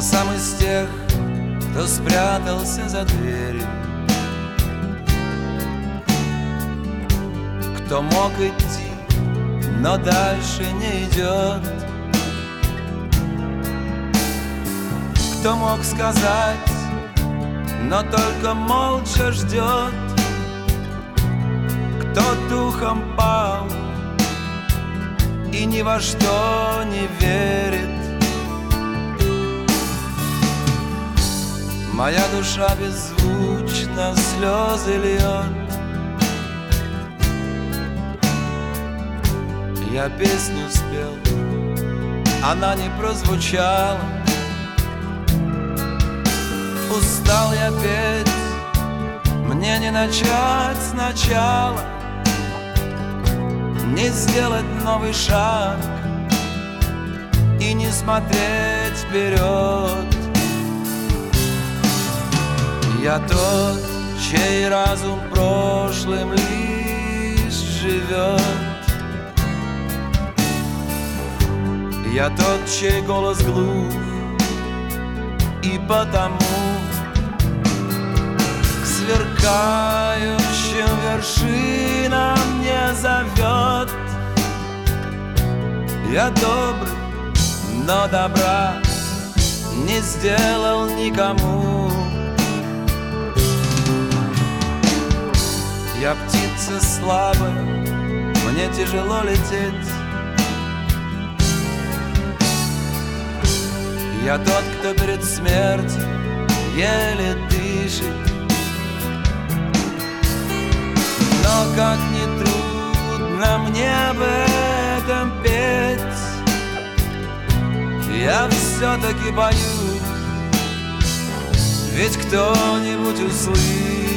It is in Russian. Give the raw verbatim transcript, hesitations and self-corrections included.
Я сам из тех, кто спрятался за дверью, кто мог идти, но дальше не идет, кто мог сказать, но только молча ждет, кто духом пал и ни во что не верит. Моя душа беззвучно слезы льет. Я песню спел, она не прозвучала. Устал я петь, мне не начать сначала, не сделать новый шаг и не смотреть вперед. Я тот, чей разум прошлым лишь живет. Я тот, чей голос глух, и потому к сверкающим вершинам не зовет. Я добрый, но добра не сделал никому. Я птица слабая, мне тяжело лететь. Я тот, кто перед смертью еле дышит. Но как ни трудно мне об этом петь, я все-таки боюсь, ведь кто-нибудь услышит.